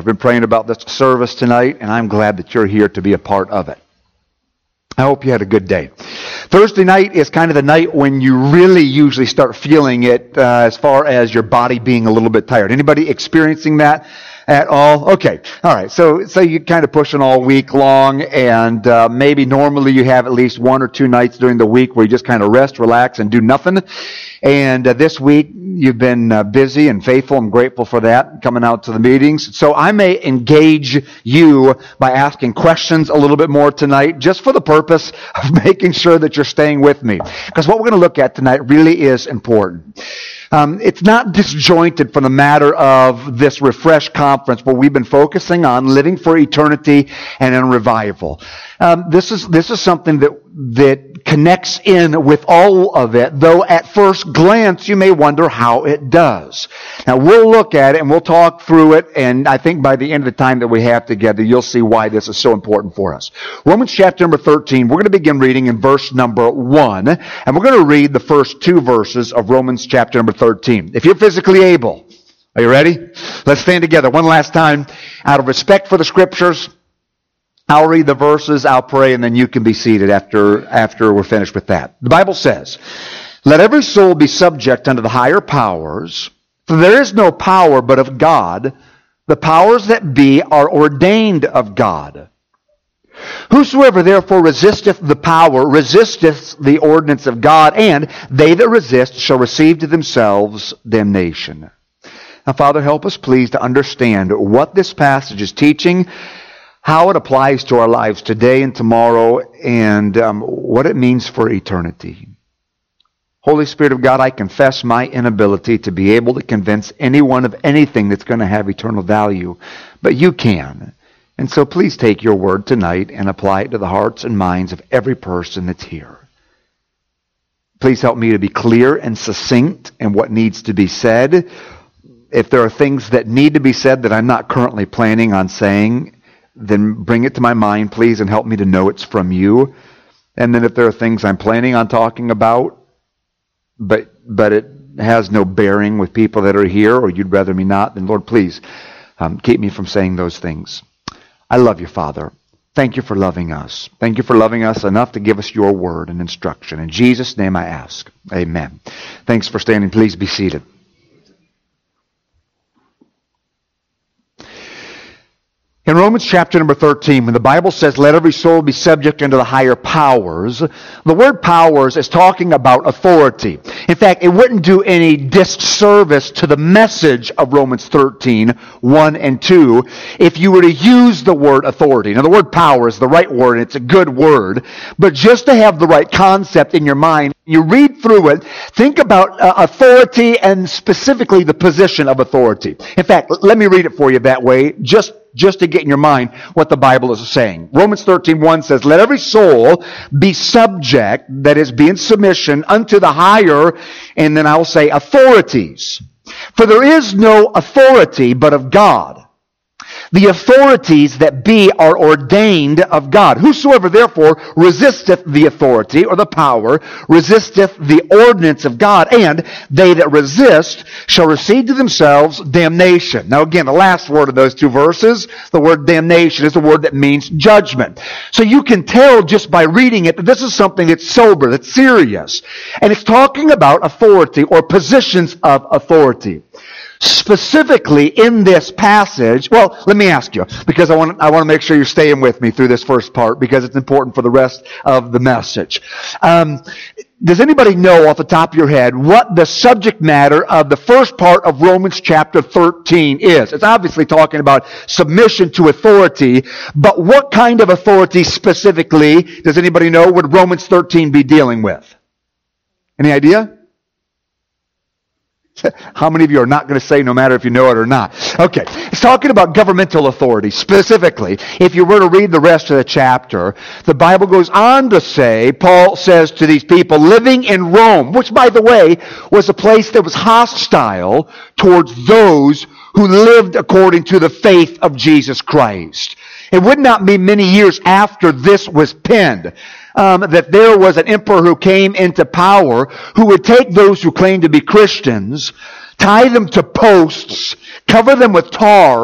I've been praying about this service tonight, and I'm glad that you're here to be a part of it. I hope you had a good day. Thursday night is kind of the night when you really usually start feeling it as far as your body being a little bit tired. Anybody experiencing that at all? Okay. All right. So you're kind of pushing all week long, and maybe normally you have at least one or two nights during the week where you just kind of rest, relax, and do nothing. And this week, you've been busy and faithful. I'm grateful for that, coming out to the meetings. So I may engage you by asking questions a little bit more tonight, just for the purpose of making sure that you're staying with me. Because what we're going to look at tonight really is important. It's not disjointed from the matter of this Refresh conference where we've been focusing on living for eternity and in revival. This is something that connects in with all of it, though at first glance you may wonder how it does. Now we'll look at it and we'll talk through it, and I think by the end of the time that we have together, you'll see why this is so important for us. Romans chapter number 13, we're going to begin reading in verse number 1, and we're going to read the first two verses of Romans chapter number 13. If you're physically able, are you ready? Let's stand together one last time. Out of respect for the Scriptures, I'll read the verses, I'll pray, and then you can be seated after we're finished with that. The Bible says, "Let every soul be subject unto the higher powers, for there is no power but of God. The powers that be are ordained of God. Whosoever therefore resisteth the power resisteth the ordinance of God, and they that resist shall receive to themselves damnation." Now, Father, help us please to understand what this passage is teaching, how it applies to our lives today and tomorrow, and what it means for eternity. Holy Spirit of God, I confess my inability to be able to convince anyone of anything that's going to have eternal value, but you can. And so please take your word tonight and apply it to the hearts and minds of every person that's here. Please help me to be clear and succinct in what needs to be said. If there are things that need to be said that I'm not currently planning on saying, then bring it to my mind, please, and help me to know it's from you. And then if there are things I'm planning on talking about, but it has no bearing with people that are here, or you'd rather me not, then Lord, please keep me from saying those things. I love you, Father. Thank you for loving us. Thank you for loving us enough to give us your word and instruction. In Jesus' name I ask. Amen. Thanks for standing. Please be seated. In Romans chapter number 13, when the Bible says, "Let every soul be subject unto the higher powers," the word powers is talking about authority. In fact, it wouldn't do any disservice to the message of Romans 13, 1 and 2, if you were to use the word authority. Now, the word power is the right word, and it's a good word, but just to have the right concept in your mind, you read through it, think about authority and specifically the position of authority. In fact, let me read it for you that way, just to get in your mind what the Bible is saying. Romans 13:1 says, "Let every soul be subject," that is, be in submission, "unto the higher," and then I will say, "authorities. For there is no authority but of God. The authorities that be are ordained of God. Whosoever therefore resisteth the authority," or the power, "resisteth the ordinance of God, and they that resist shall receive to themselves damnation." Now again, the last word of those two verses, the word damnation, is the word that means judgment. So you can tell just by reading it that this is something that's sober, that's serious. And it's talking about authority or positions of authority. Specifically in this passage, well, let me ask you, because I want to make sure you're staying with me through this first part, because it's important for the rest of the message. Does anybody know off the top of your head what the subject matter of the first part of Romans chapter 13 is? It's obviously talking about submission to authority, but what kind of authority specifically, does anybody know, would Romans 13 be dealing with? Any idea? How many of you are not going to say no matter if you know it or not? Okay. It's talking about governmental authority. Specifically, if you were to read the rest of the chapter, the Bible goes on to say, Paul says to these people living in Rome, which by the way was a place that was hostile towards those who lived according to the faith of Jesus Christ. It would not be many years after this was penned that there was an emperor who came into power who would take those who claimed to be Christians, tie them to posts, cover them with tar,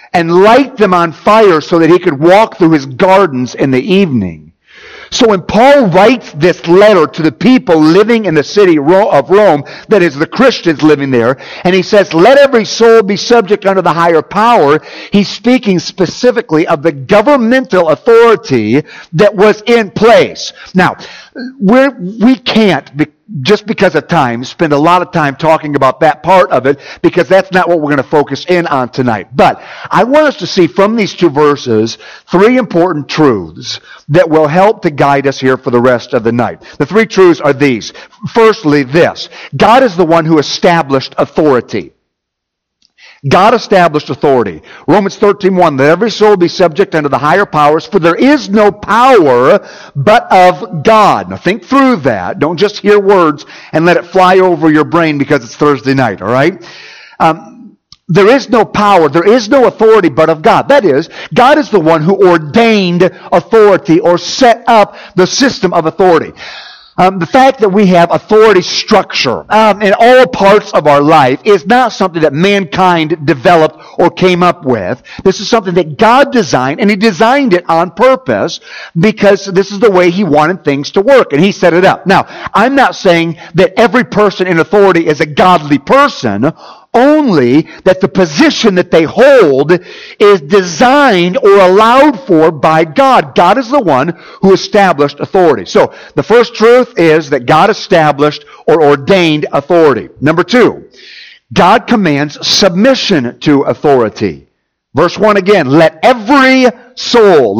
and light them on fire so that he could walk through his gardens in the evening. So when Paul writes this letter to the people living in the city of Rome, that is the Christians living there, and he says, let every soul be subject unto the higher power, he's speaking specifically of the governmental authority that was in place. Now, we can't, just because of time, spend a lot of time talking about that part of it, because that's not what we're going to focus in on tonight. But I want us to see from these two verses three important truths that will help to guide us here for the rest of the night. The three truths are these. Firstly, this: God is the one who established authority. God established authority. Romans 13:1, let every soul be subject unto the higher powers, for there is no power but of God. Now think through that. Don't just hear words and let it fly over your brain because it's Thursday night, all right? There is no power, there is no authority but of God. That is, God is the one who ordained authority or set up the system of authority. The fact that we have authority structure in all parts of our life is not something that mankind developed or came up with. This is something that God designed, and He designed it on purpose because this is the way He wanted things to work, and He set it up. Now, I'm not saying that every person in authority is a godly person, only that the position that they hold is designed or allowed for by God. God is the one who established authority. So, the first truth is that God established or ordained authority. Number two, God commands submission to authority. Verse 1 again, let every soul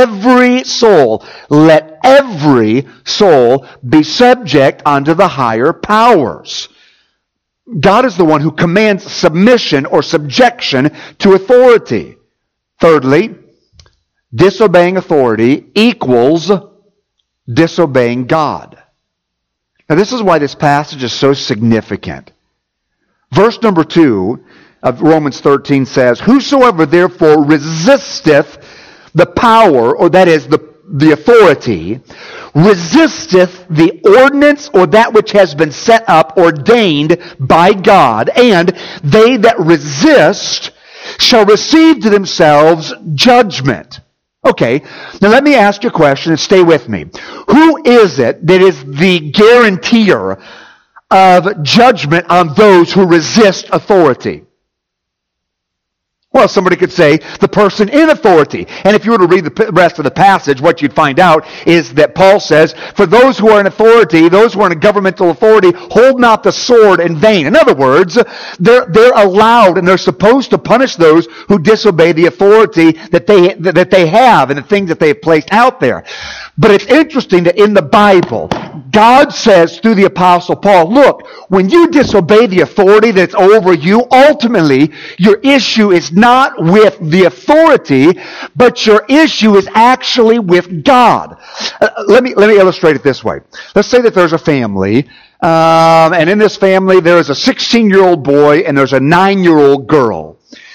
be subject unto the higher powers. God is the one who commands submission or subjection to authority. Thirdly, disobeying authority equals disobeying God. Now this is why this passage is so significant. Verse number 2 of Romans 13 says, whosoever therefore resisteth the power, or that is the authority, resisteth the ordinance or that which has been set up, ordained by God, and they that resist shall receive to themselves judgment. Okay, now let me ask you a question and stay with me. Who is it that is the guarantor of judgment on those who resist authority? Well, somebody could say the person in authority. And if you were to read the rest of the passage, what you'd find out is that Paul says, for those who are in authority, those who are in a governmental authority, hold not the sword in vain. In other words, they're allowed and they're supposed to punish those who disobey the authority that they have and the things that they have placed out there. But it's interesting that in the Bible, God says through the Apostle Paul, look, when you disobey the authority that's over you, ultimately your issue is not with the authority, but your issue is actually with God. Let me illustrate it this way. Let's say that there's a family, and in this family there is a 16-year-old boy and there's a 9-year-old girl.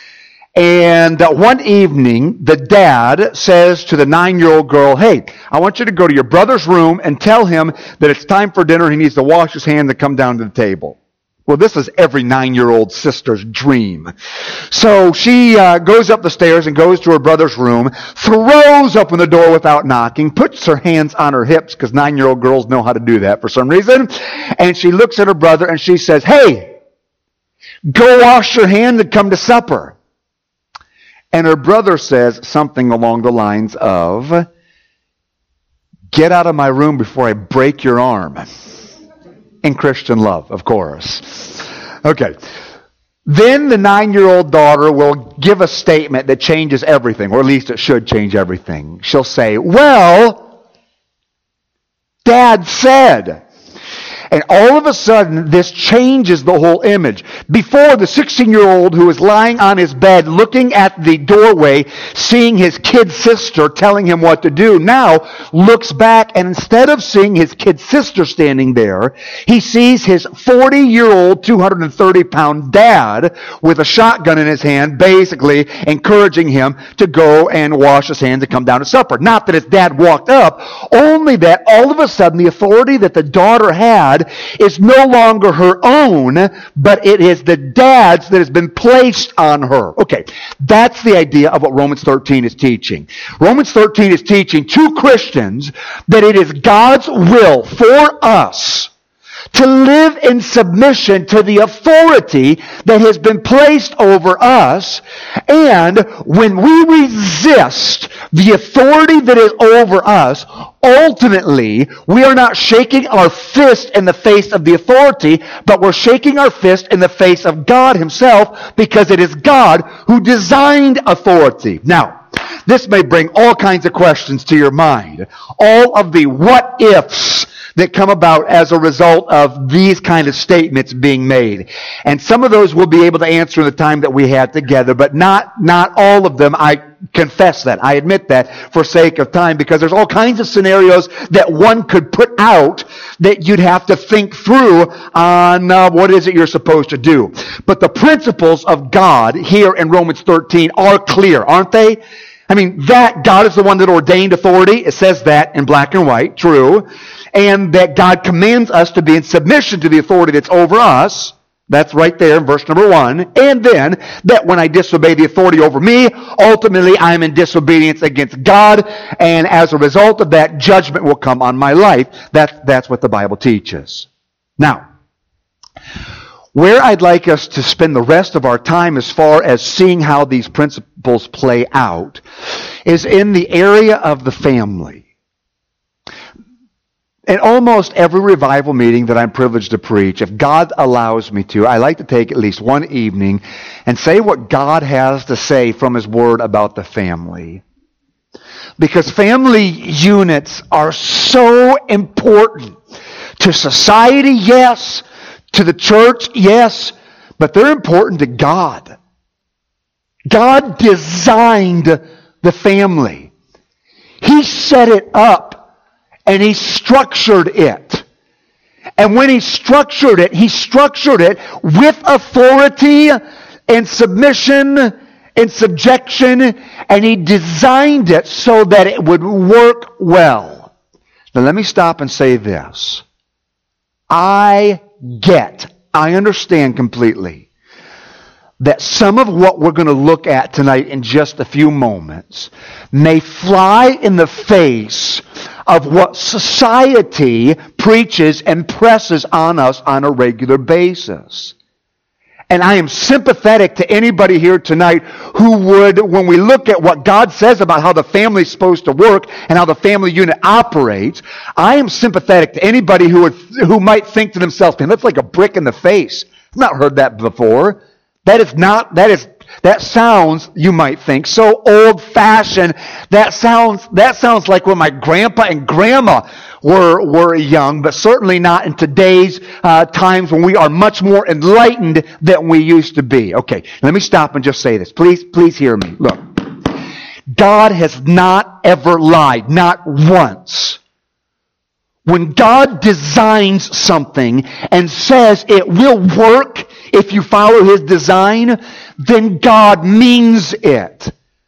And one evening, the dad says to the 9-year-old girl, hey, I want you to go to your brother's room and tell him that it's time for dinner. He needs to wash his hands and come down to the table. Well, this is every 9-year-old sister's dream. So she goes up the stairs and goes to her brother's room, throws open the door without knocking, puts her hands on her hips, because 9-year-old girls know how to do that for some reason, and she looks at her brother and she says, hey, go wash your hands and come to supper. And her brother says something along the lines of, get out of my room before I break your arm. In Christian love, of course. Okay. Then the 9-year-old daughter will give a statement that changes everything, or at least it should change everything. She'll say, well, Dad said. And all of a sudden, this changes the whole image. Before, the 16-year-old who was lying on his bed looking at the doorway, seeing his kid sister telling him what to do, now looks back, and instead of seeing his kid sister standing there, he sees his 40-year-old, 230-pound dad with a shotgun in his hand, basically encouraging him to go and wash his hands and come down to supper. Not that his dad walked up, only that all of a sudden the authority that the daughter had had is no longer her own, but it is the dad's that has been placed on her. Okay, that's the idea of what Romans 13 is teaching. Romans 13 is teaching to Christians that it is God's will for us to live in submission to the authority that has been placed over us. And when we resist the authority that is over us, ultimately, we are not shaking our fist in the face of the authority, but we're shaking our fist in the face of God Himself, because it is God who designed authority. Now, this may bring all kinds of questions to your mind. All of the what ifs that come about as a result of these kind of statements being made. And some of those we'll be able to answer in the time that we had together, but not all of them. I confess that. I admit that for sake of time, because there's all kinds of scenarios that one could put out that you'd have to think through on what is it you're supposed to do. But the principles of God here in Romans 13 are clear, aren't they? I mean, that God is the one that ordained authority. It says that in black and white, true. And that God commands us to be in submission to the authority that's over us. That's right there in verse number 1. And then, that when I disobey the authority over me, ultimately I am in disobedience against God. And as a result of that, judgment will come on my life. That's what the Bible teaches. Now, where I'd like us to spend the rest of our time as far as seeing how these principles play out is in the area of the family. In almost every revival meeting that I'm privileged to preach, if God allows me to, I like to take at least one evening and say what God has to say from His Word about the family. Because family units are so important to society, yes, to the church, yes, but they're important to God. God designed the family. He set it up. And He structured it. And when He structured it with authority and submission and subjection, and He designed it so that it would work well. Now let me stop and say this. I understand completely that some of what we're going to look at tonight in just a few moments may fly in the face of what society preaches and presses on us on a regular basis. And I am sympathetic to anybody here tonight who would, when we look at what God says about how the family is supposed to work and how the family unit operates, I am sympathetic to anybody who might think to themselves, man, that's like a brick in the face. I've not heard that before. That sounds, you might think, so old-fashioned. That sounds like when my grandpa and grandma were young, but certainly not in today's times when we are much more enlightened than we used to be. Okay, let me stop and just say this. Please hear me. Look, God has not ever lied, not once. When God designs something and says it will work if you follow His design, then God means it.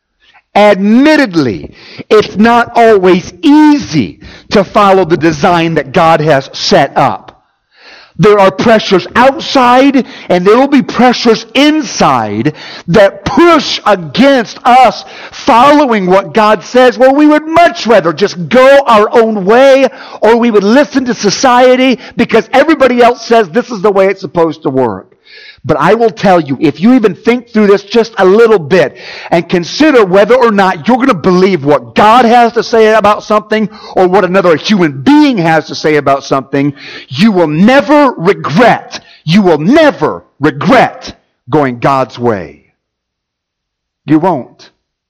Admittedly, it's not always easy to follow the design that God has set up. There are pressures outside and there will be pressures inside that push against us following what God says. Well, we would much rather just go our own way, or we would listen to society because everybody else says this is the way it's supposed to work. But I will tell you, if you even think through this just a little bit and consider whether or not you're going to believe what God has to say about something or what another human being has to say about something, you will never regret going God's way. You won't.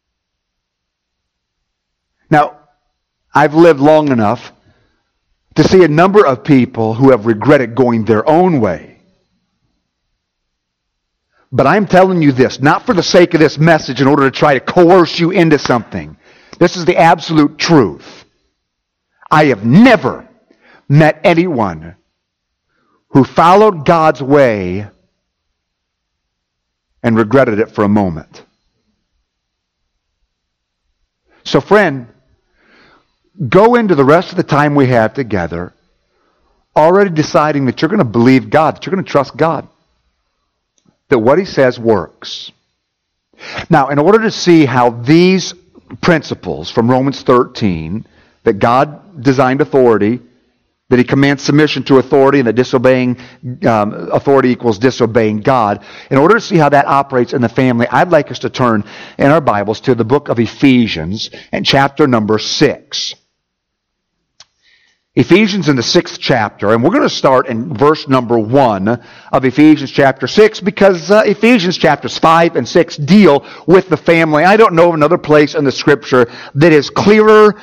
Now, I've lived long enough to see a number of people who have regretted going their own way. But I'm telling you this, not for the sake of this message in order to try to coerce you into something. This is the absolute truth. I have never met anyone who followed God's way and regretted it for a moment. So friend, go into the rest of the time we have together already deciding that you're going to believe God, that you're going to trust God, that what He says works. Now, in order to see how these principles from Romans 13, that God designed authority, that He commands submission to authority, and that disobeying authority equals disobeying God. In order to see how that operates in the family, I'd like us to turn in our Bibles to the book of Ephesians and chapter number 6. Ephesians in the 6th chapter, and we're going to start in verse number 1 of Ephesians chapter 6 because Ephesians chapters 5 and 6 deal with the family. I don't know of another place in the Scripture that is clearer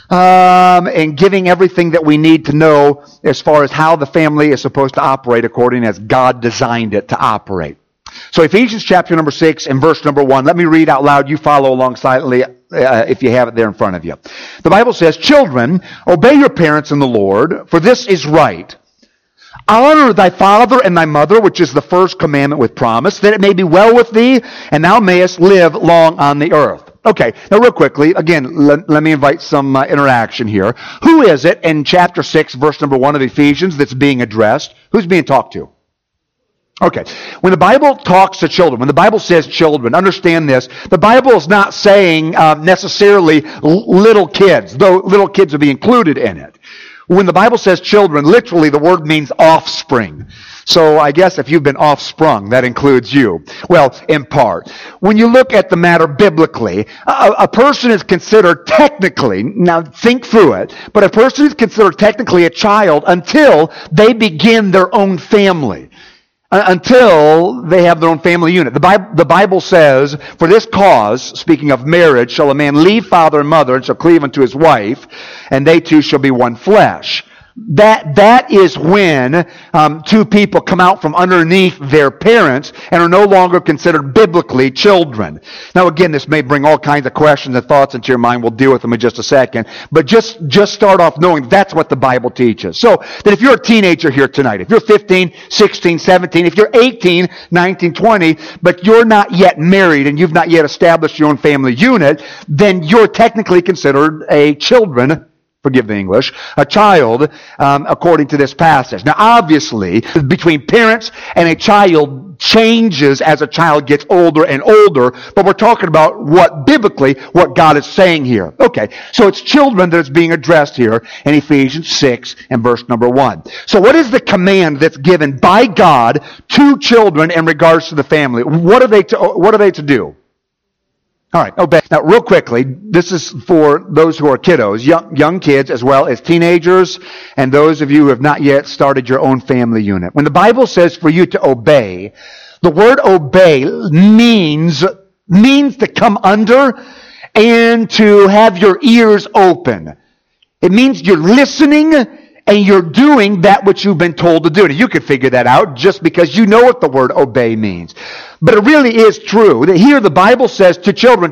and giving everything that we need to know as far as how the family is supposed to operate according as God designed it to operate. So Ephesians chapter number 6 and verse number 1. Let me read out loud. You follow along silently if you have it there in front of you. The Bible says, "Children, obey your parents in the Lord, for this is right. Honor thy father and thy mother, which is the first commandment with promise, that it may be well with thee, and thou mayest live long on the earth." Okay, now real quickly, again, let me invite some interaction here. Who is it in chapter 6, verse number 1 of Ephesians that's being addressed? Who's being talked to? Okay, when the Bible talks to children, when the Bible says children, understand this, the Bible is not saying necessarily little kids, though little kids will be included in it. When the Bible says children, literally the word means offspring. So I guess if you've been offsprung, that includes you. Well, in part. When you look at the matter biblically, a person is considered technically, now think through it, but a person is considered technically a child until they begin their own family. Until they have their own family unit. The Bible says, "For this cause," speaking of marriage, "shall a man leave father and mother, and shall cleave unto his wife, and they two shall be one flesh." That is when two people come out from underneath their parents and are no longer considered biblically children. Now again, this may bring all kinds of questions and thoughts into your mind. We'll deal with them in just a second. But just start off knowing that's what the Bible teaches. So that if you're a teenager here tonight, if you're 15, 16, 17, if you're 18, 19, 20, but you're not yet married and you've not yet established your own family unit, then you're technically considered a children. Forgive the English, a child, according to this passage. Now, obviously, between parents and a child changes as a child gets older and older, but we're talking about what God is saying here. Okay, so it's children that is being addressed here in Ephesians 6 and verse number 1. So what is the command that's given by God to children in regards to the family? What are they to do? All right, obey. Now, real quickly, this is for those who are kiddos, young kids, as well as teenagers, and those of you who have not yet started your own family unit. When the Bible says for you to obey, the word obey means to come under and to have your ears open. It means you're listening and you're doing that which you've been told to do. Now, you can figure that out just because you know what the word obey means. But it really is true that here the Bible says to children,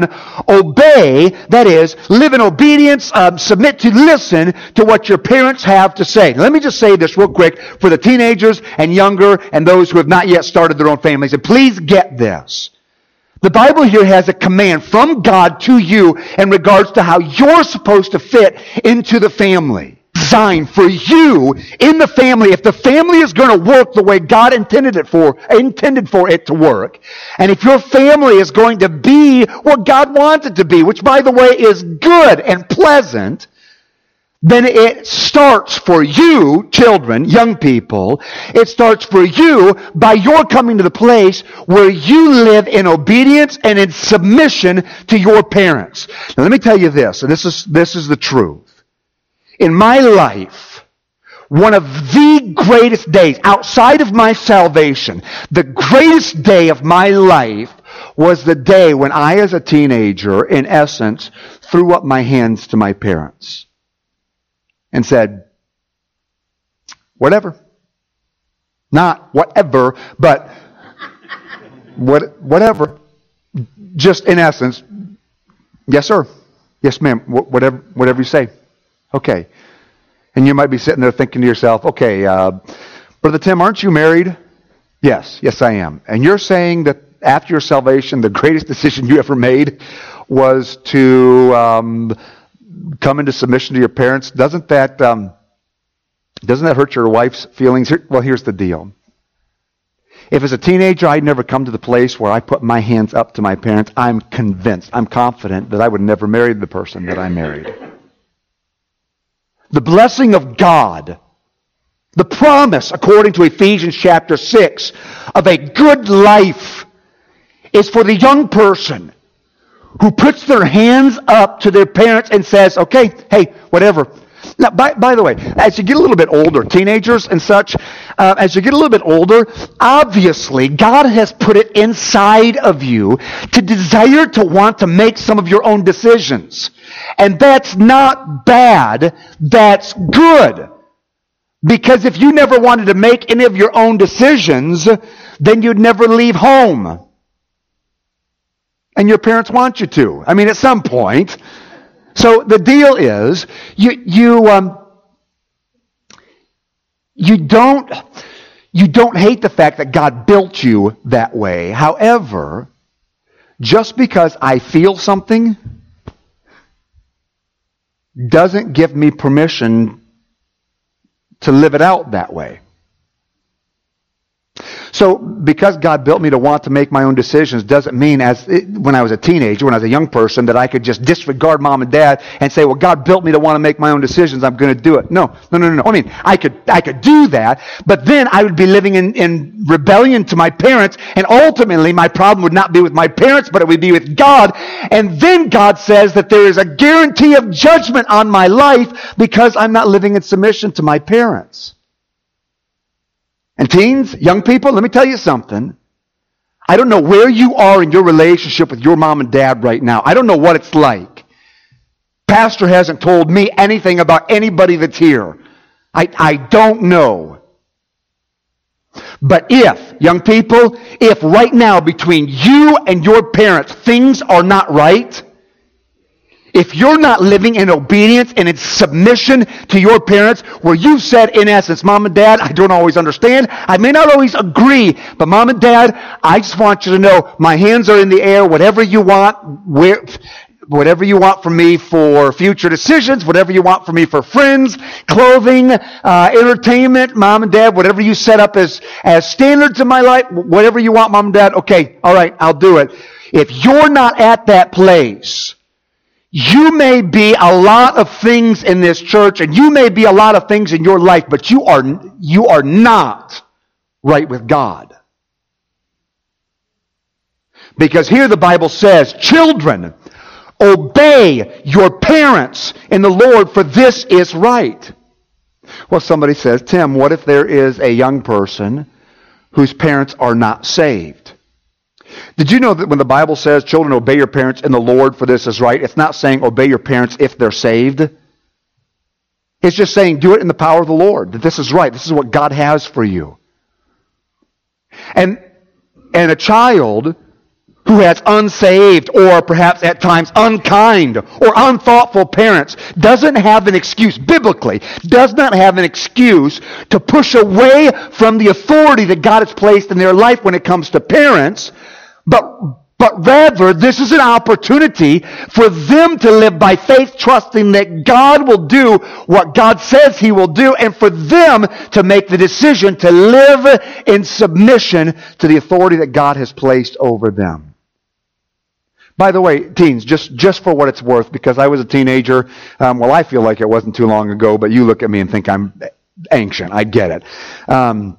obey, that is, live in obedience, submit to listen to what your parents have to say. Now, let me just say this real quick for the teenagers and younger and those who have not yet started their own families. And please get this. The Bible here has a command from God to you in regards to how you're supposed to fit into the family. Designed for you in the family. If the family is going to work the way God intended for it to work, and if your family is going to be what God wants it to be, which by the way is good and pleasant, then it starts for you, children, young people, it starts for you by your coming to the place where you live in obedience and in submission to your parents. Now let me tell you this, and this is the truth. In my life, one of the greatest days outside of my salvation, the greatest day of my life was the day when I, as a teenager, in essence, threw up my hands to my parents and said, whatever. Not whatever, but whatever. Just in essence, yes, sir. Yes, ma'am. Whatever you say. Okay. And you might be sitting there thinking to yourself, okay, Brother Tim, aren't you married? Yes, I am. And you're saying that after your salvation, the greatest decision you ever made was to come into submission to your parents? Doesn't that Doesn't that hurt your wife's feelings? Well, here's the deal. If as a teenager I'd never come to the place where I put my hands up to my parents, I'm convinced, I'm confident that I would never marry the person that I married. The blessing of God, the promise, according to Ephesians chapter 6, of a good life is for the young person who puts their hands up to their parents and says, okay, hey, whatever. Now, by the way, as you get a little bit older, teenagers and such, as you get a little bit older, obviously God has put it inside of you to desire to want to make some of your own decisions. And that's not bad, that's good. Because if you never wanted to make any of your own decisions, then you'd never leave home. And your parents want you to. I mean, at some point. So the deal is, you don't hate the fact that God built you that way. However, just because I feel something doesn't give me permission to live it out that way. So, because God built me to want to make my own decisions doesn't mean when I was a teenager, when I was a young person, that I could just disregard mom and dad and say, well, God built me to want to make my own decisions, I'm going to do it. No. I mean, I could do that, but then I would be living in rebellion to my parents, and ultimately my problem would not be with my parents, but it would be with God. And then God says that there is a guarantee of judgment on my life because I'm not living in submission to my parents. And teens, young people, let me tell you something. I don't know where you are in your relationship with your mom and dad right now. I don't know what it's like. Pastor hasn't told me anything about anybody that's here. I don't know. But if, young people, if right now between you and your parents things are not right, if you're not living in obedience and in submission to your parents, where you've said, in essence, Mom and Dad, I don't always understand. I may not always agree, but Mom and Dad, I just want you to know my hands are in the air. Whatever you want, whatever you want from me for future decisions, whatever you want from me for friends, clothing, entertainment, Mom and Dad, whatever you set up as standards in my life, whatever you want, Mom and Dad, okay, all right, I'll do it. If you're not at that place, you may be a lot of things in this church, and you may be a lot of things in your life, but you are not right with God. Because here the Bible says, children, obey your parents in the Lord, for this is right. Well, somebody says, Tim, what if there is a young person whose parents are not saved? Did you know that when the Bible says, children, obey your parents in the Lord, for this is right, it's not saying obey your parents if they're saved. It's just saying do it in the power of the Lord, that this is right. This is what God has for you. And a child who has unsaved or perhaps at times unkind or unthoughtful parents doesn't have an excuse, biblically, does not have an excuse to push away from the authority that God has placed in their life when it comes to parents. But rather, this is an opportunity for them to live by faith, trusting that God will do what God says He will do, and for them to make the decision to live in submission to the authority that God has placed over them. By the way, teens, just for what it's worth, because I was a teenager, well, I feel like it wasn't too long ago, but you look at me and think I'm ancient. I get it.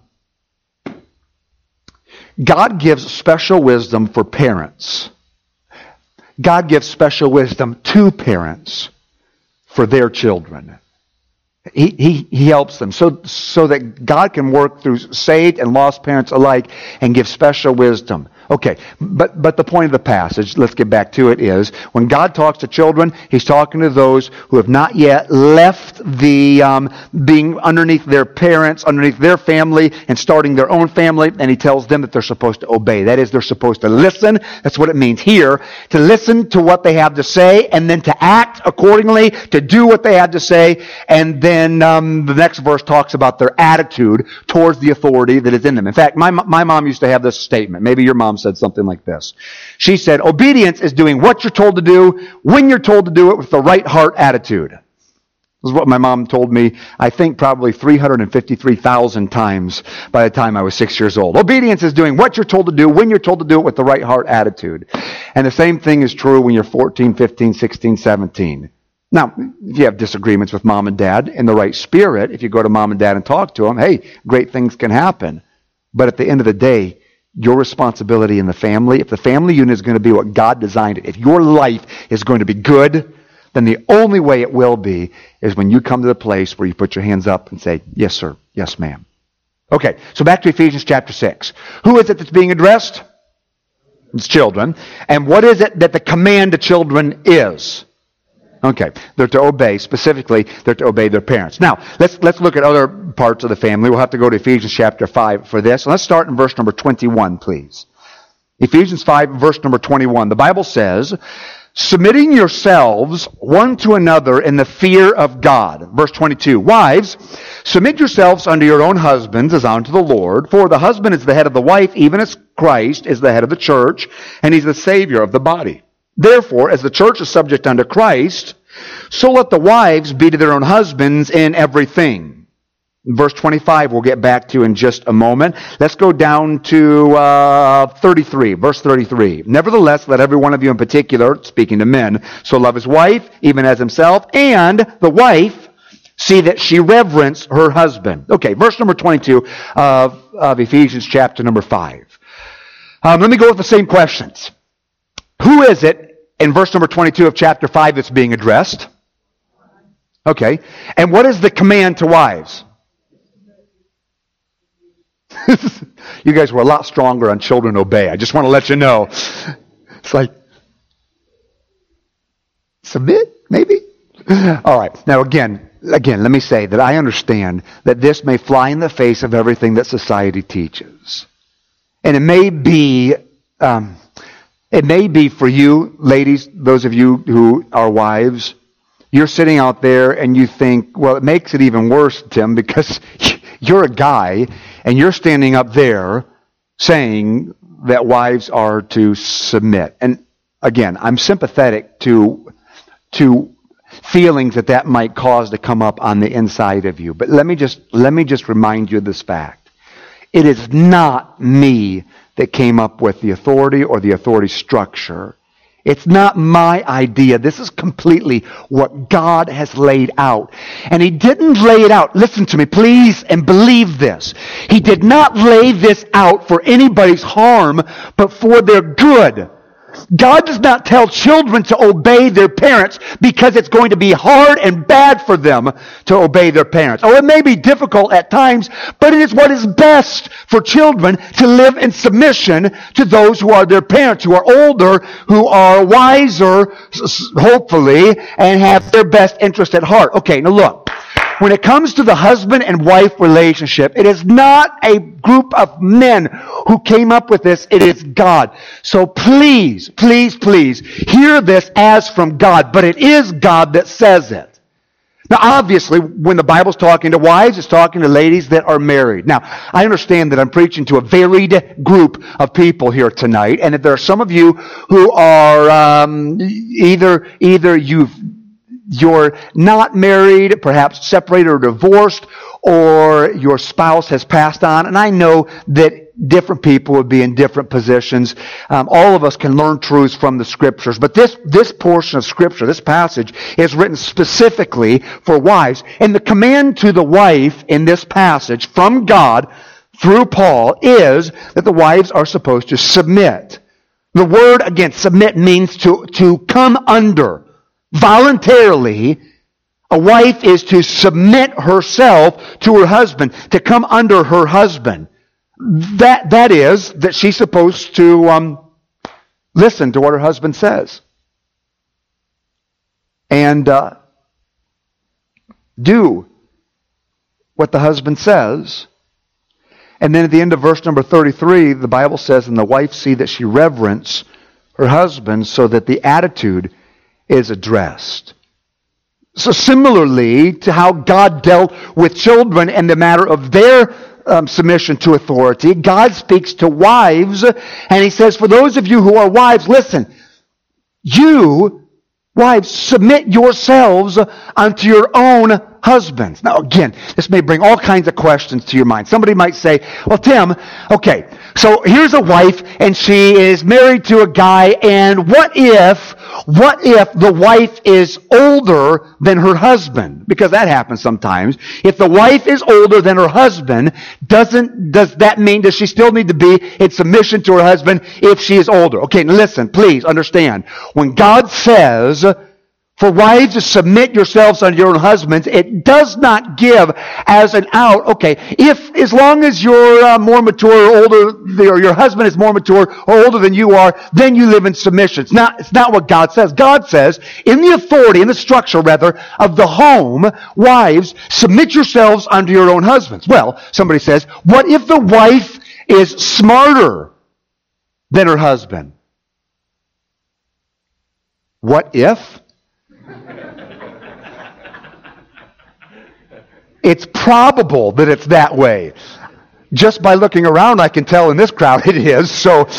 God gives special wisdom for parents. God gives special wisdom to parents for their children. He helps them so that God can work through saved and lost parents alike and give special wisdom. Okay, but the point of the passage, let's get back to it, is when God talks to children, He's talking to those who have not yet left the being underneath their parents, underneath their family, and starting their own family, and He tells them that they're supposed to obey. That is, they're supposed to listen. That's what it means here, to listen to what they have to say, and then to act accordingly, to do what they have to say, and then the next verse talks about their attitude towards the authority that is in them. In fact, my mom used to have this statement. Maybe your mom said something like this. She said, obedience is doing what you're told to do, when you're told to do it, with the right heart attitude. This is what my mom told me, I think probably 353,000 times by the time I was 6 years old. Obedience is doing what you're told to do, when you're told to do it with the right heart attitude. And the same thing is true when you're 14, 15, 16, 17. Now, if you have disagreements with mom and dad in the right spirit, if you go to mom and dad and talk to them, hey, great things can happen. But at the end of the day, your responsibility in the family, if the family unit is going to be what God designed it, if your life is going to be good, then the only way it will be is when you come to the place where you put your hands up and say, yes, sir, yes, ma'am. Okay, so back to Ephesians chapter 6. Who is it that's being addressed? It's children. And what is it that the command to children is? Okay, they're to obey. Specifically, they're to obey their parents. Now, let's look at other parts of the family. We'll have to go to Ephesians chapter 5 for this. Let's start in verse number 21, please. Ephesians 5, verse number 21. The Bible says, submitting yourselves one to another in the fear of God. Verse 22. Wives, submit yourselves unto your own husbands as unto the Lord. For the husband is the head of the wife, even as Christ is the head of the church, and he's the Savior of the body. Therefore, as the church is subject unto Christ, so let the wives be to their own husbands in everything. Verse 25 we'll get back to in just a moment. Let's go down to 33, verse 33. Nevertheless, let every one of you in particular, speaking to men, so love his wife, even as himself, and the wife, see that she reverence her husband. Okay, verse number 22 of Ephesians chapter number 5. Let me go with the same questions. Who is it in verse number 22 of chapter 5 that's being addressed? Okay, and what is the command to wives? You guys were a lot stronger on children obey. I just want to let you know. It's like, submit, maybe? All right. Now, again, let me say that I understand that this may fly in the face of everything that society teaches. And it may be for you, ladies, those of you who are wives, you're sitting out there and you think, well, it makes it even worse, Tim, because you're a guy and you're standing up there saying that wives are to submit. And again, I'm sympathetic to feelings that might cause to come up on the inside of you. But let me just remind you of this fact. It is not me that came up with the authority or the authority structure. It's not my idea. This is completely what God has laid out. And He didn't lay it out, listen to me please, and believe this. He did not lay this out for anybody's harm, but for their good. God does not tell children to obey their parents because it's going to be hard and bad for them to obey their parents. Oh, it may be difficult at times, but it is what is best for children to live in submission to those who are their parents, who are older, who are wiser, hopefully, and have their best interest at heart. Okay, now look. When it comes to the husband and wife relationship, it is not a group of men who came up with this. It is God. So please, please, please hear this as from God. But it is God that says it. Now, obviously, when the Bible's talking to wives, it's talking to ladies that are married. Now, I understand that I'm preaching to a varied group of people here tonight, and that there are some of you who are either you're not married, perhaps separated or divorced, or your spouse has passed on. And I know that different people would be in different positions. All of us can learn truths from the Scriptures. But this portion of Scripture, this passage, is written specifically for wives. And the command to the wife in this passage from God through Paul is that the wives are supposed to submit. The word, again, submit means to come under. Voluntarily, a wife is to submit herself to her husband, to come under her husband. That is, that she's supposed to listen to what her husband says. And do what the husband says. And then at the end of verse number 33, the Bible says, and the wife see that she reverence her husband, so that the attitude is addressed. So similarly to how God dealt with children in the matter of their submission to authority, God speaks to wives, and He says, for those of you who are wives, listen, you Wives, submit yourselves unto your own husbands. Now, again, this may bring all kinds of questions to your mind. Somebody might say, well, Tim, okay, so here's a wife, and she is married to a guy, and what if the wife is older than her husband? Because that happens sometimes. If the wife is older than her husband, does she still need to be in submission to her husband if she is older? Okay, now listen, please understand. When God says, for wives to submit yourselves unto your own husbands, it does not give as an out. Okay, if as long as you're more mature or older, or your husband is more mature or older than you are, then you live in submission. It's not what God says. God says, in the authority, in the structure rather, of the home, wives, submit yourselves unto your own husbands. Well, somebody says, what if the wife is smarter than her husband? What if? It's probable that it's that way. Just by looking around, I can tell in this crowd it is. So,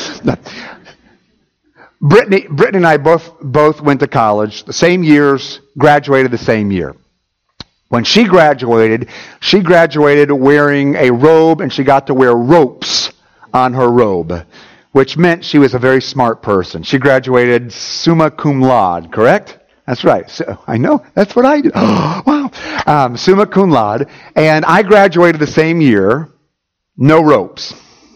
Brittany and I both went to college the same years, graduated the same year. When she graduated wearing a robe, and she got to wear ropes on her robe, which meant she was a very smart person. She graduated summa cum laude, correct? That's right. So, I know. That's what I do. Oh, wow. Summa cum laude. And I graduated the same year. No ropes.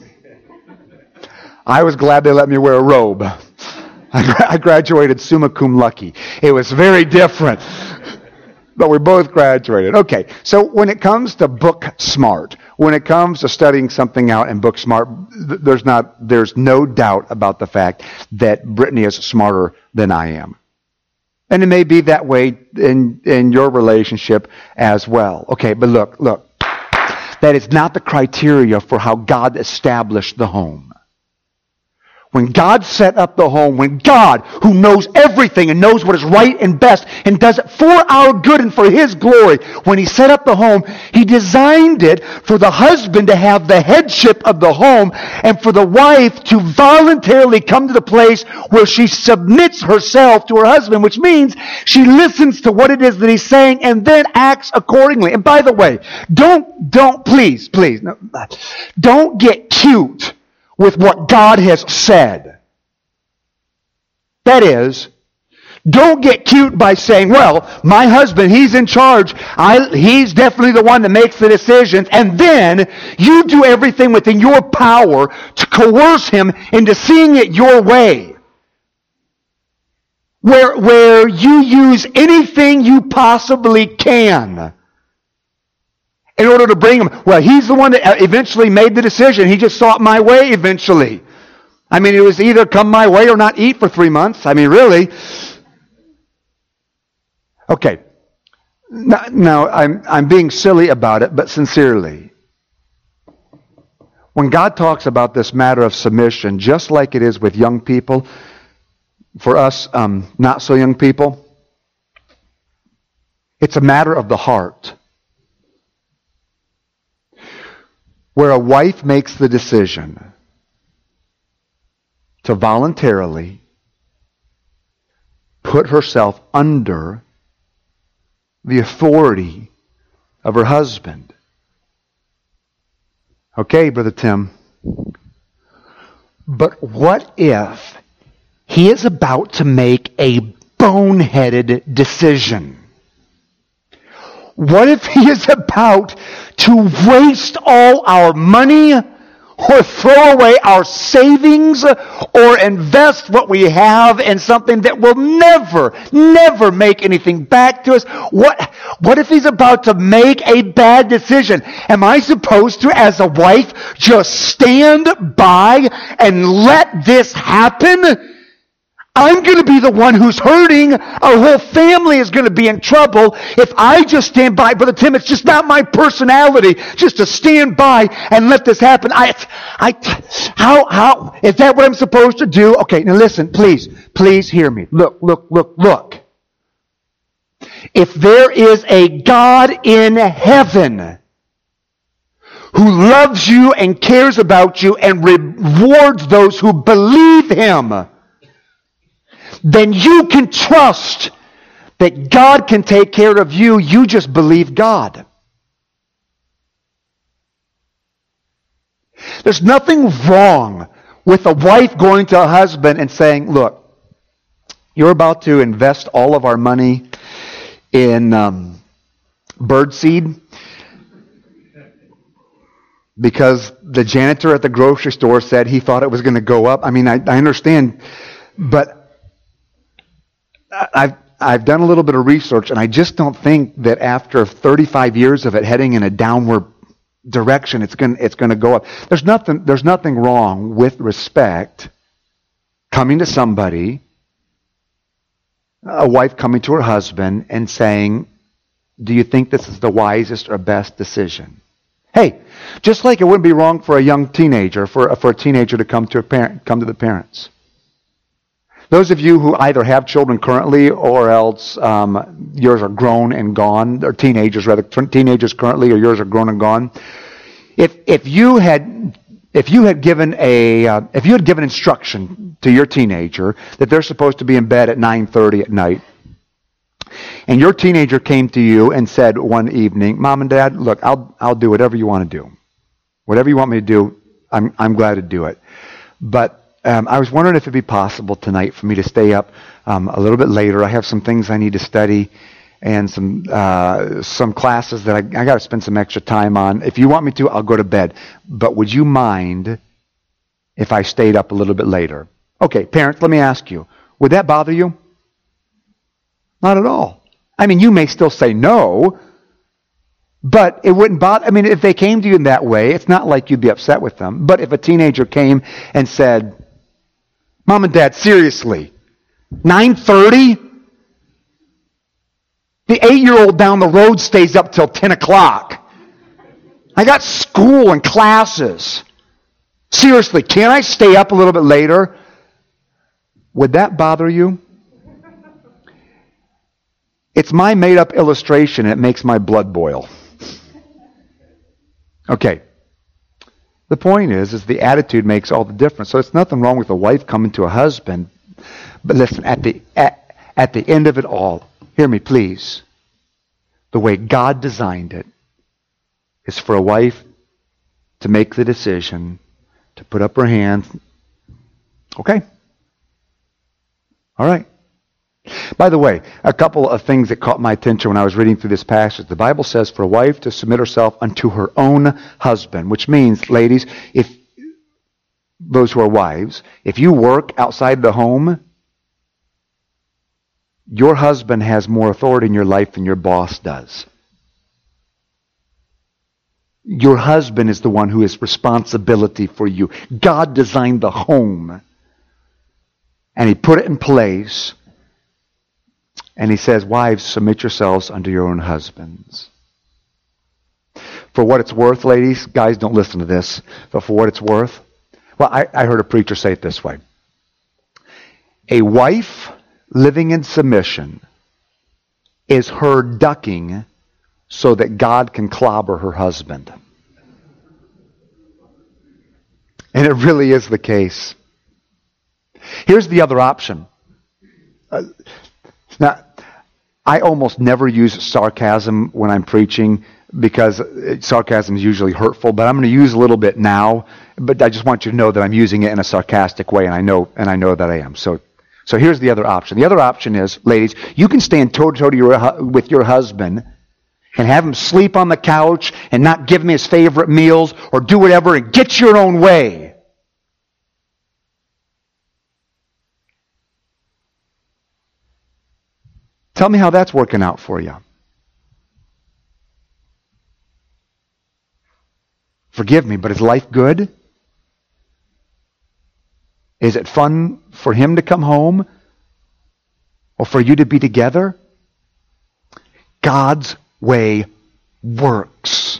I was glad they let me wear a robe. I graduated summa cum lucky. It was very different. But we both graduated. Okay. So when it comes to book smart, when it comes to studying something out and book smart, there's no doubt about the fact that Brittany is smarter than I am. And it may be that way in your relationship as well. Okay, but look. That is not the criteria for how God established the home. When God set up the home, when God, who knows everything and knows what is right and best and does it for our good and for His glory, when He set up the home, He designed it for the husband to have the headship of the home and for the wife to voluntarily come to the place where she submits herself to her husband, which means she listens to what it is that he's saying and then acts accordingly. And by the way, please, don't get cute with what God has said. That is, don't get cute by saying, well, my husband, he's in charge. He's definitely the one that makes the decisions. And then you do everything within your power to coerce him into seeing it your way. Where you use anything you possibly can in order to bring him. Well, he's the one that eventually made the decision. He just saw it my way eventually. I mean, it was either come my way or not eat for 3 months. I mean, really. Okay. Now I'm being silly about it, but sincerely. When God talks about this matter of submission, just like it is with young people, for us not so young people, it's a matter of the heart. Where a wife makes the decision to voluntarily put herself under the authority of her husband. Okay, Brother Tim. But what if he is about to make a boneheaded decision? What if he is about to waste all our money or throw away our savings or invest what we have in something that will never make anything back to us? What if he's about to make a bad decision? Am I supposed to, as a wife, just stand by and let this happen? I'm going to be the one who's hurting. Our whole family is going to be in trouble if I just stand by. Brother Tim, it's just not my personality just to stand by and let this happen. How is that what I'm supposed to do? Okay, now listen, please hear me. Look. If there is a God in heaven who loves you and cares about you and rewards those who believe Him, then you can trust that God can take care of you. You just believe God. There's nothing wrong with a wife going to a husband and saying, look, you're about to invest all of our money in birdseed because the janitor at the grocery store said he thought it was going to go up. I mean, I understand, but I've done a little bit of research, and I just don't think that after 35 years of it heading in a downward direction, it's going to go up. There's nothing wrong with respect coming to somebody, a wife coming to her husband and saying, do you think this is the wisest or best decision? Hey, just like it wouldn't be wrong for a young teenager, for a teenager to come to the parents. Those of you who either have children currently or else yours are grown and gone, or teenagers currently or yours are grown and gone. If you had given instruction to your teenager that they're supposed to be in bed at 9:30 at night, and your teenager came to you and said one evening, Mom and Dad, look, I'll do whatever you want to do. Whatever you want me to do, I'm glad to do it. But I was wondering if it'd be possible tonight for me to stay up a little bit later. I have some things I need to study and some classes that I got to spend some extra time on. If you want me to, I'll go to bed. But would you mind if I stayed up a little bit later? Okay, parents, let me ask you, would that bother you? Not at all. I mean, you may still say no, but it wouldn't bother. I mean, if they came to you in that way, it's not like you'd be upset with them. But if a teenager came and said, Mom and Dad, seriously, 9:30? The 8-year-old down the road stays up till 10 o'clock. I got school and classes. Seriously, can't I stay up a little bit later? Would that bother you? It's my made-up illustration, and it makes my blood boil. Okay. The point is the attitude makes all the difference. So it's nothing wrong with a wife coming to a husband. But listen, at the end of it all, hear me please. The way God designed it is for a wife to make the decision to put up her hands. Okay. All right. By the way, a couple of things that caught my attention when I was reading through this passage. The Bible says for a wife to submit herself unto her own husband, which means, ladies, if those who are wives, if you work outside the home, your husband has more authority in your life than your boss does. Your husband is the one who has responsibility for you. God designed the home, and He put it in place. And He says, wives, submit yourselves unto your own husbands. For what it's worth, ladies, guys, don't listen to this, but for what it's worth, well, I heard a preacher say it this way. A wife living in submission is her ducking so that God can clobber her husband. And it really is the case. Here's the other option. Now, I almost never use sarcasm when I'm preaching because sarcasm is usually hurtful, but I'm going to use a little bit now. But I just want you to know that I'm using it in a sarcastic way, and I know that I am. So here's the other option. The other option is, ladies, you can stand toe-to-toe with your husband and have him sleep on the couch and not give him his favorite meals or do whatever and get your own way. Tell me how that's working out for you. Forgive me, but is life good? Is it fun for him to come home or for you to be together? God's way works.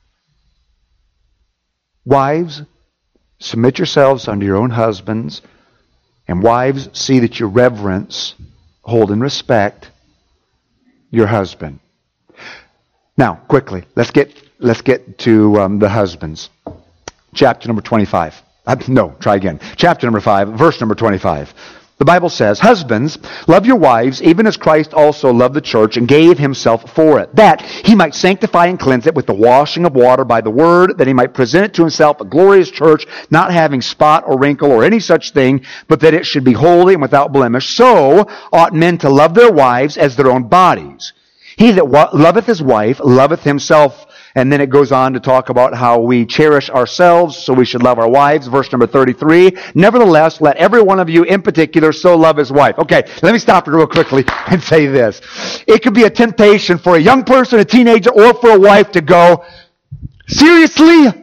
Wives, submit yourselves unto your own husbands, and wives, see that you reverence, hold in respect your husband. Now, quickly, let's get to the husbands. Chapter number 25. Chapter number 5, verse number 25. The Bible says, "Husbands, love your wives, even as Christ also loved the church and gave himself for it, that he might sanctify and cleanse it with the washing of water by the word, that he might present it to himself a glorious church, not having spot or wrinkle or any such thing, but that it should be holy and without blemish. So ought men to love their wives as their own bodies. He that loveth his wife loveth himself." And then it goes on to talk about how we cherish ourselves, so we should love our wives. Verse number 33, "Nevertheless, let every one of you in particular so love his wife." Okay, let me stop it real quickly and say this. It could be a temptation for a young person, a teenager, or for a wife to go, seriously?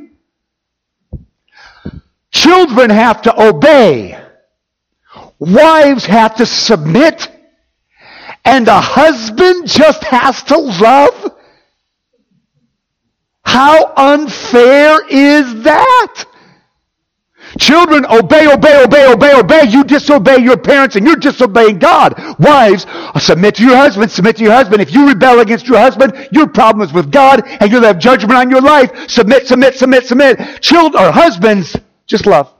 Children have to obey. Wives have to submit. And a husband just has to love? How unfair is that? Children, obey, obey, obey, obey, obey. You disobey your parents and you're disobeying God. Wives, submit to your husband, submit to your husband. If you rebel against your husband, your problem is with God and you'll have judgment on your life. Submit, submit, submit, submit. Children, or husbands, just love.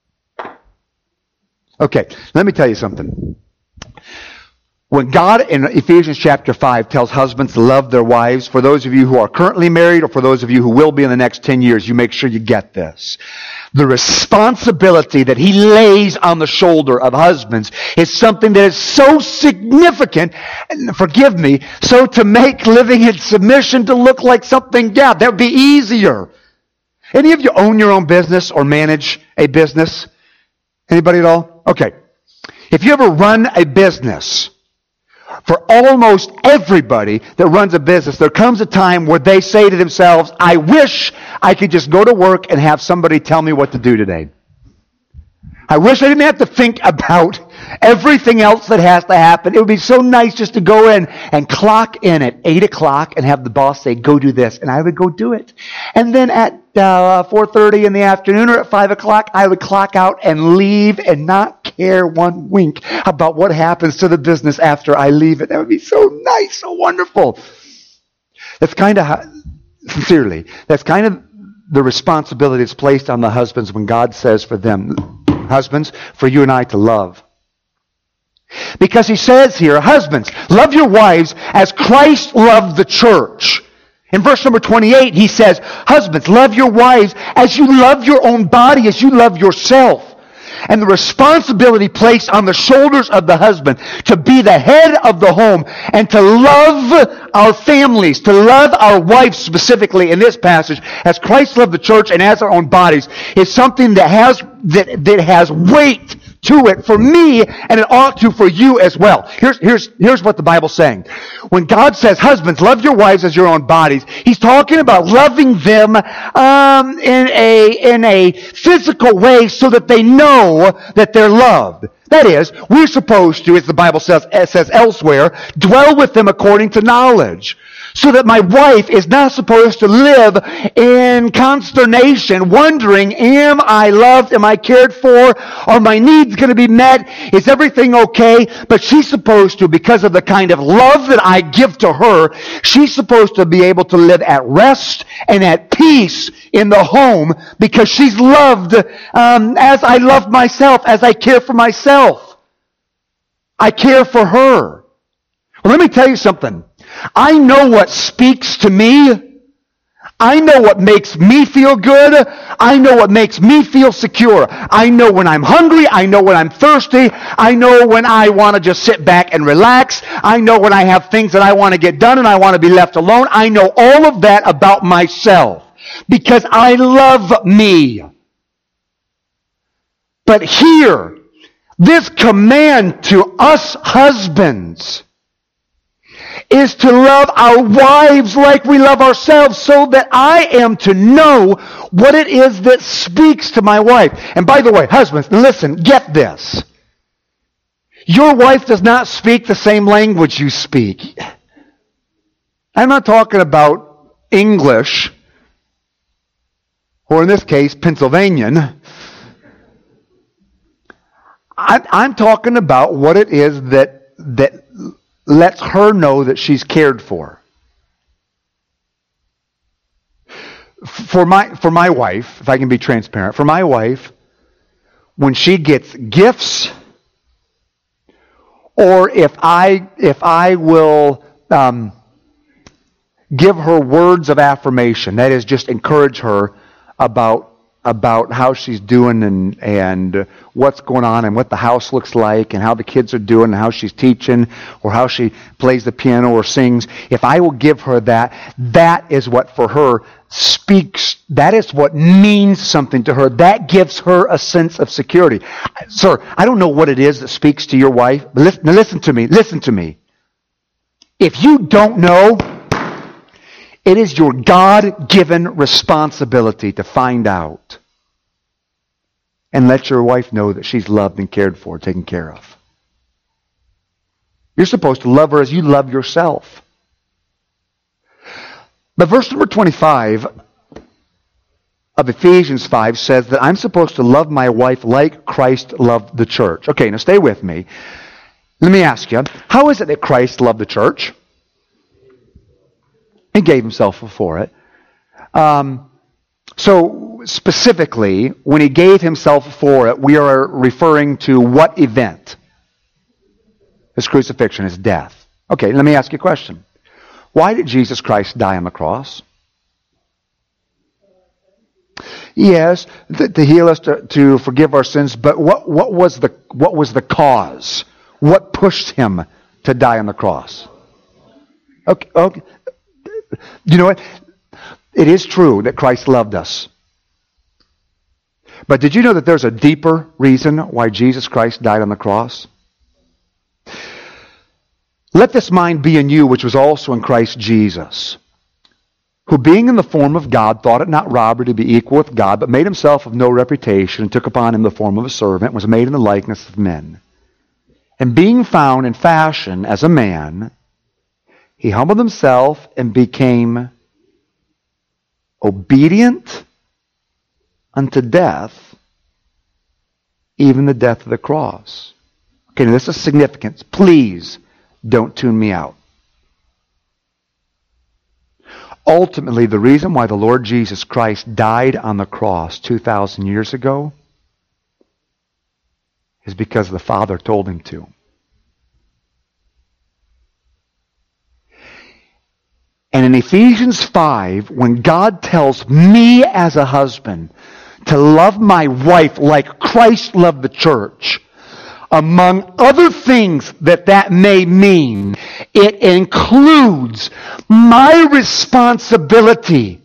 Okay, let me tell you something. When God in Ephesians chapter 5 tells husbands to love their wives, for those of you who are currently married or for those of you who will be in the next 10 years, you make sure you get this. The responsibility that he lays on the shoulder of husbands is something that is so significant, and forgive me, so to make living in submission to look like something, yeah, that would be easier. Any of you own your own business or manage a business? Anybody at all? Okay. If you ever run a business, for almost everybody that runs a business, there comes a time where they say to themselves, I wish I could just go to work and have somebody tell me what to do today. I wish I didn't have to think about everything else that has to happen. It would be so nice just to go in and clock in at 8 o'clock and have the boss say, go do this. And I would go do it. And then at 4:30 in the afternoon or at 5 o'clock, I would clock out and leave and not care one wink about what happens to the business after I leave it. That would be so nice, so wonderful. That's kind of, sincerely, that's kind of the responsibility that's placed on the husbands when God says for them, husbands, for you and I to love. Because he says here, husbands, love your wives as Christ loved the church. In verse number 28, he says, husbands, love your wives as you love your own body, as you love yourself. And the responsibility placed on the shoulders of the husband to be the head of the home and to love our families, to love our wives specifically in this passage, as Christ loved the church and as our own bodies, is something that has weight to it for me, and it ought to for you as well. Here's what the Bible's saying. When God says, husbands, love your wives as your own bodies, he's talking about loving them in a physical way so that they know that they're loved. That is, we're supposed to, as the Bible says elsewhere, dwell with them according to knowledge. So that my wife is not supposed to live in consternation, wondering, am I loved? Am I cared for? Are my needs going to be met? Is everything okay? But she's supposed to, because of the kind of love that I give to her, she's supposed to be able to live at rest and at peace in the home because she's loved as I love myself, as I care for myself. I care for her. Well, let me tell you something. I know what speaks to me. I know what makes me feel good. I know what makes me feel secure. I know when I'm hungry. I know when I'm thirsty. I know when I want to just sit back and relax. I know when I have things that I want to get done and I want to be left alone. I know all of that about myself because I love me. But here, this command to us husbands is to love our wives like we love ourselves so that I am to know what it is that speaks to my wife. And by the way, husbands, listen, get this. Your wife does not speak the same language you speak. I'm not talking about English, or in this case, Pennsylvanian. I'm talking about what it is that lets her know that she's cared for. For my wife, if I can be transparent, for my wife, when she gets gifts or if I will give her words of affirmation, that is, just encourage her about how she's doing and what's going on and what the house looks like and how the kids are doing and how she's teaching or how she plays the piano or sings, if I will give her that, that is what for her speaks, that is what means something to her. That gives her a sense of security. Sir, I don't know what it is that speaks to your wife, but listen to me. If you don't know, it is your God-given responsibility to find out and let your wife know that she's loved and cared for, taken care of. You're supposed to love her as you love yourself. But verse number 25 of Ephesians 5 says that I'm supposed to love my wife like Christ loved the church. Okay, now stay with me. Let me ask you, how is it that Christ loved the church? He gave himself for it. So specifically, when he gave himself for it, we are referring to what event? His crucifixion, his death. Okay, let me ask you a question. Why did Jesus Christ die on the cross? Yes, to heal us, to forgive our sins, but what was the cause? What pushed him to die on the cross? Okay. You know what? It is true that Christ loved us. But did you know that there's a deeper reason why Jesus Christ died on the cross? Let this mind be in you, which was also in Christ Jesus, who being in the form of God, thought it not robbery to be equal with God, but made himself of no reputation, and took upon him the form of a servant, and was made in the likeness of men. And being found in fashion as a man, he humbled himself and became obedient unto death, even the death of the cross. Okay, now this is significant. Please don't tune me out. Ultimately, the reason why the Lord Jesus Christ died on the cross 2,000 years ago is because the Father told him to. And in Ephesians 5, when God tells me as a husband to love my wife like Christ loved the church, among other things that may mean, it includes my responsibility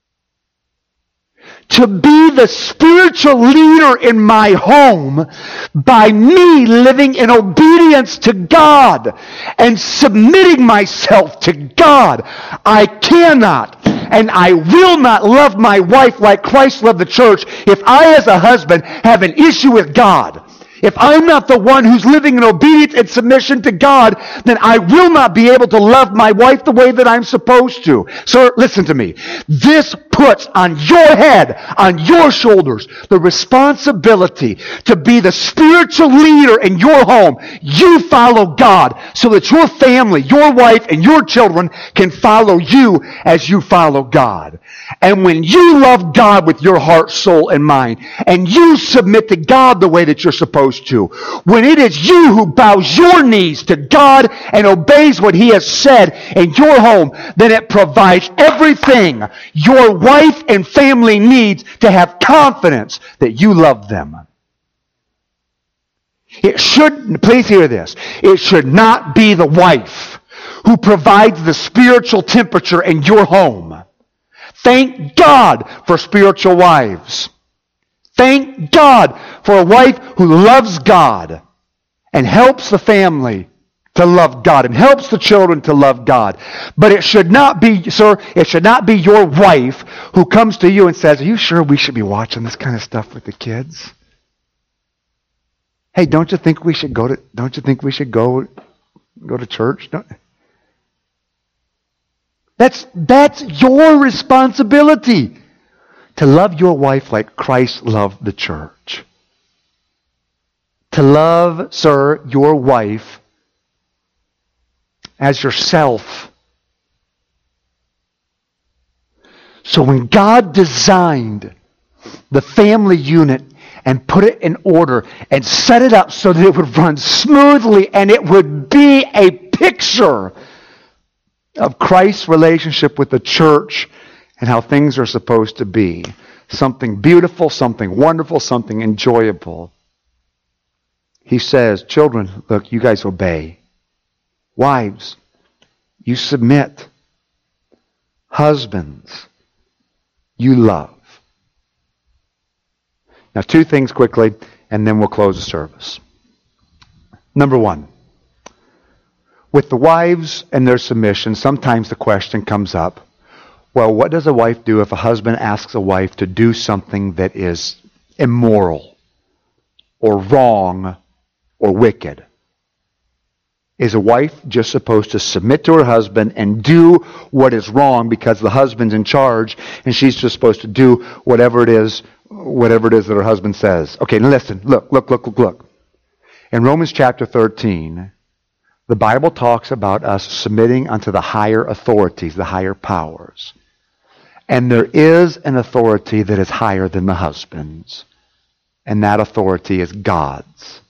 to be the spiritual leader in my home by me living in obedience to God and submitting myself to God. I cannot and I will not love my wife like Christ loved the church if I as a husband have an issue with God. If I'm not the one who's living in obedience and submission to God, then I will not be able to love my wife the way that I'm supposed to. Sir, listen to me. This puts on your head, on your shoulders, the responsibility to be the spiritual leader in your home. You follow God so that your family, your wife, and your children can follow you as you follow God. And when you love God with your heart, soul, and mind, and you submit to God the way that you're supposed to, when it is you who bows your knees to God and obeys what He has said in your home, then it provides everything your wife and family needs to have confidence that you love them. It should, please hear this, it should not be the wife who provides the spiritual temperature in your home. Thank God for spiritual wives. Thank God for a wife who loves God and helps the family to love God and helps the children to love God. But it should not be, sir, it should not be your wife who comes to you and says, "Are you sure we should be watching this kind of stuff with the kids? Hey, don't you think we should go to church?" That's your responsibility, to love your wife like Christ loved the church. To love, sir, your wife as yourself. So when God designed the family unit and put it in order and set it up so that it would run smoothly and it would be a picture of Christ's relationship with the church and how things are supposed to be. Something beautiful, something wonderful, something enjoyable. He says, children, look, you guys obey. Wives, you submit. Husbands, you love. Now, two things quickly, and then we'll close the service. Number one, with the wives and their submission, sometimes the question comes up, well, what does a wife do if a husband asks a wife to do something that is immoral or wrong or wicked? Is a wife just supposed to submit to her husband and do what is wrong because the husband's in charge, and she's just supposed to do whatever it is that her husband says? Okay, now listen, look. In Romans chapter 13, the Bible talks about us submitting unto the higher authorities, the higher powers. And there is an authority that is higher than the husband's, and that authority is God's.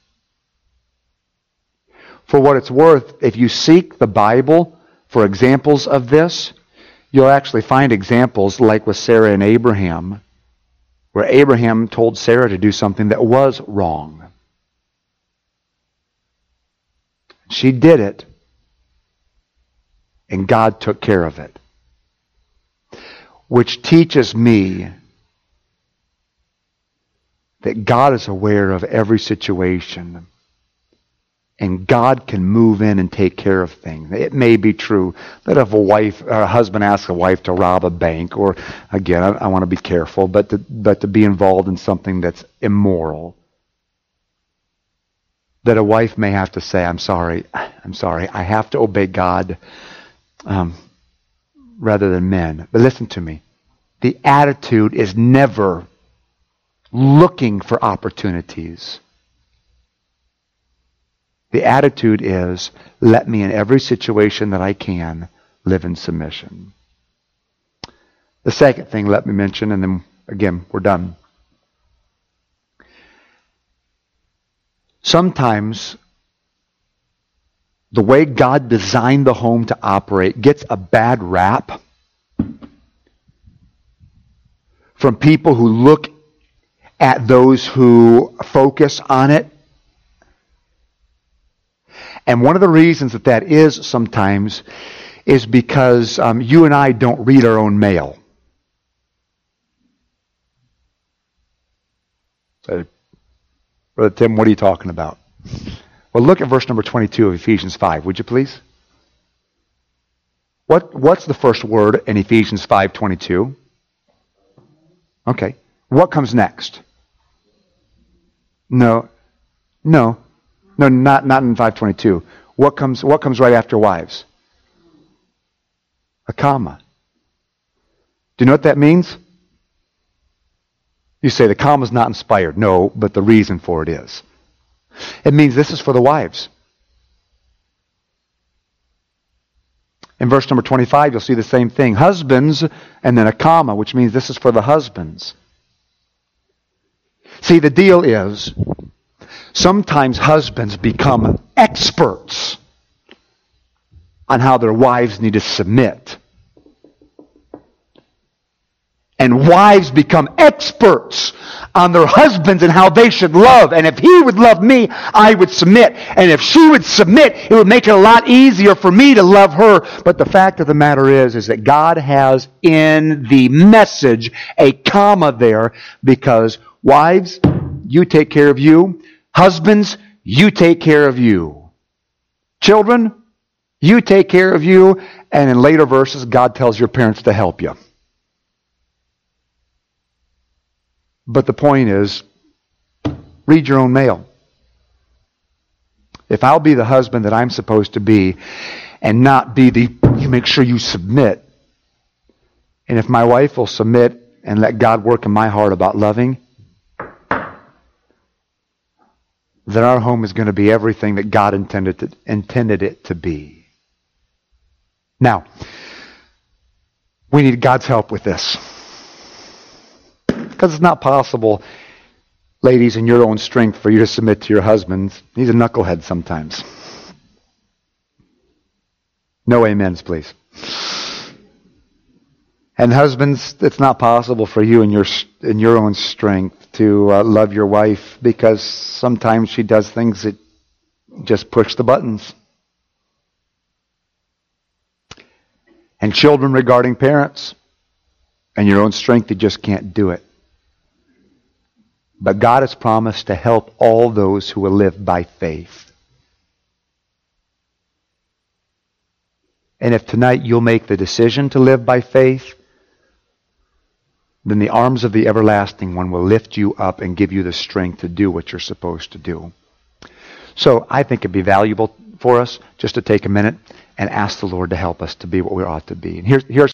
For what it's worth, if you seek the Bible for examples of this, you'll actually find examples like with Sarah and Abraham, where Abraham told Sarah to do something that was wrong. She did it, and God took care of it. Which teaches me that God is aware of every situation. And God can move in and take care of things. It may be true that if a husband asks a wife to rob a bank, or again, I want to be careful, but to be involved in something that's immoral, that a wife may have to say, I'm sorry, I have to obey God rather than men. But listen to me. The attitude is never looking for opportunities. The attitude is, let me in every situation that I can live in submission. The second thing let me mention, and then again, we're done. Sometimes the way God designed the home to operate gets a bad rap from people who look at those who focus on it. And one of the reasons that is sometimes is because you and I don't read our own mail. Brother Tim, what are you talking about? Well, look at verse number 22 of Ephesians 5, would you please? What's the first word in Ephesians 5:22? Okay. What comes next? No, not in 5:22. What comes right after wives? A comma. Do you know what that means? You say the comma's not inspired. No, but the reason for it is. It means this is for the wives. In verse number 25, you'll see the same thing. Husbands, and then a comma, which means this is for the husbands. See, the deal is, sometimes husbands become experts on how their wives need to submit. And wives become experts on their husbands and how they should love. And if he would love me, I would submit. And if she would submit, it would make it a lot easier for me to love her. But the fact of the matter is that God has in the message a comma there, because wives, you take care of you. Husbands, you take care of you. Children, you take care of you. And in later verses, God tells your parents to help you. But the point is, read your own mail. If I'll be the husband that I'm supposed to be and not be you make sure you submit. And if my wife will submit and let God work in my heart about loving, then our home is going to be everything that God intended it to be. Now, we need God's help with this. Because it's not possible ladies, in your own strength for you to submit to your husband. He's a knucklehead sometimes. No amens, please. And husbands, it's not possible for you in your own strength to love your wife, because sometimes she does things that just push the buttons. And children, regarding parents, and your own strength, you just can't do it. But God has promised to help all those who will live by faith. And if tonight you'll make the decision to live by faith, then the arms of the everlasting one will lift you up and give you the strength to do what you're supposed to do. So I think it'd be valuable for us just to take a minute and ask the Lord to help us to be what we ought to be. And here's